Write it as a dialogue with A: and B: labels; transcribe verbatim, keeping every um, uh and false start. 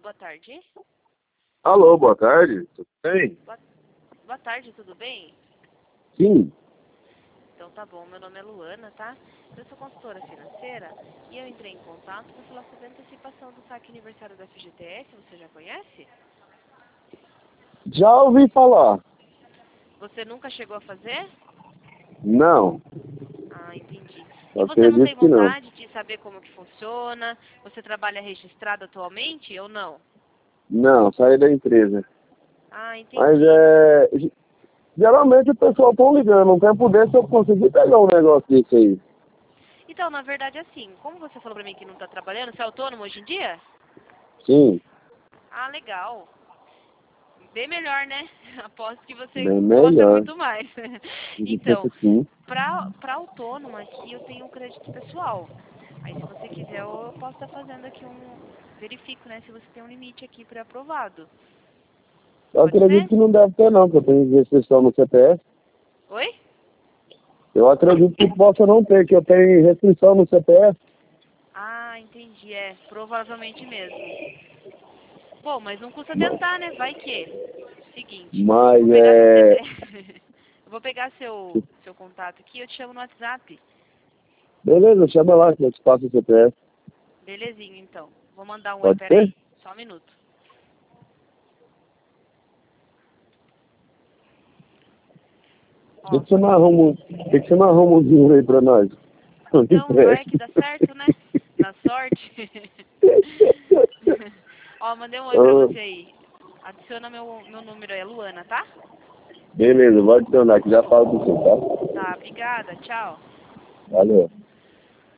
A: boa tarde.
B: Alô, boa tarde, tudo bem?
A: Boa, boa tarde, tudo bem?
B: Sim.
A: Então tá bom, meu nome é Luana, tá? Eu sou consultora financeira e eu entrei em contato para falar sobre a antecipação do saque aniversário da F G T S, você já conhece?
B: Já ouvi falar.
A: Você nunca chegou a fazer?
B: Não,
A: Ah, entendi. E
B: eu
A: você não tem
B: acredito que não.
A: vontade de saber como que funciona? Você trabalha registrado atualmente ou não?
B: Não, saí da empresa.
A: Ah,
B: Mas
A: entendi.
B: é. ge- Geralmente o pessoal tão ligando, um tempo desse eu consegui pegar um negócio desse aí.
A: Então, na verdade, assim, como você falou pra mim que não tá trabalhando, você é autônomo hoje em dia?
B: Sim,
A: Ah, legal. Bem melhor, né? Aposto que você
B: bem
A: gosta
B: melhor.
A: muito mais. Então,
B: Sim.
A: pra, pra autônomo aqui eu tenho um crédito pessoal. Aí se você quiser eu posso estar fazendo aqui um... Verifico, né, se você tem um limite aqui pré-aprovado.
B: Eu
A: Pode
B: acredito
A: ser?
B: que não deve ter não, porque eu tenho restrição no C P F.
A: Oi?
B: Eu acredito que possa não ter, que eu tenho restrição no C P F.
A: Ah, entendi. É, provavelmente mesmo. Bom, mas não custa
B: Ma-
A: tentar, né? Vai que. Seguinte, eu
B: Mas
A: vou pegar seu
B: é.
A: C P F. Eu vou pegar seu, seu contato aqui e eu te chamo no WhatsApp.
B: Beleza, chama lá que eu te passo o C P F.
A: Belezinho, então. Vou mandar um oi,
B: Pode ser?
A: peraí. Só um minuto.
B: Por que
A: Ó,
B: que você não arruma, um- por que que você não arruma um dinheiro aí pra nós? Eu me
A: então vai que
B: empresto.
A: dá certo, né? Na sorte. Ó, mandei um oi pra
B: Ah,
A: você aí. Adiciona meu, meu número aí, é Luana, tá?
B: beleza, vou adicionar que já falo com você, tá?
A: Tá, obrigada. Tchau.
B: Valeu.